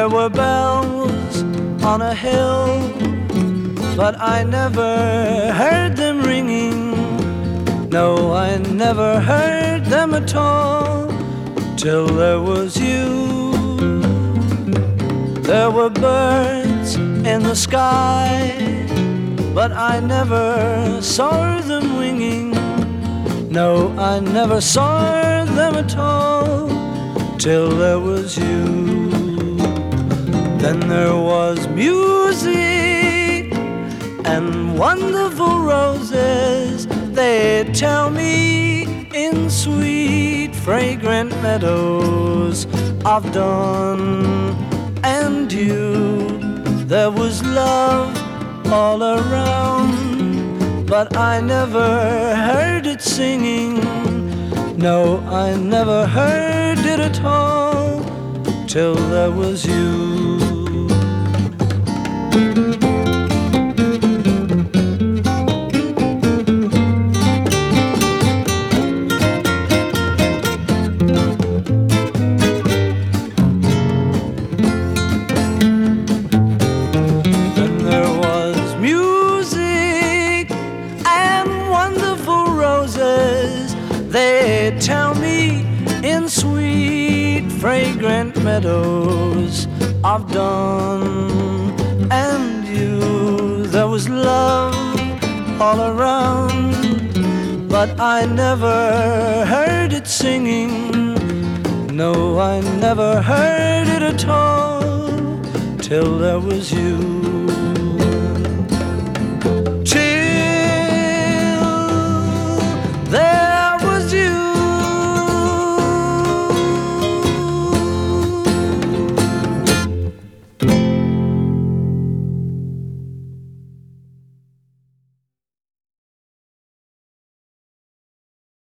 There were bells on a hill, but I never heard them ringing. No, I never heard them at all, till there was you. There were birds in the sky, but I never saw them winging. No, I never saw them at all, till there was you. Then there was music and wonderful roses, they tell me, in sweet fragrant meadows of dawn and dew. There was love all around, but I never heard it singing. No, I never heard it at all, till there was you. They tell me, in sweet fragrant meadows of dawn and you. There was love all around, but I never heard it singing. No, I never heard it at all, till there was you.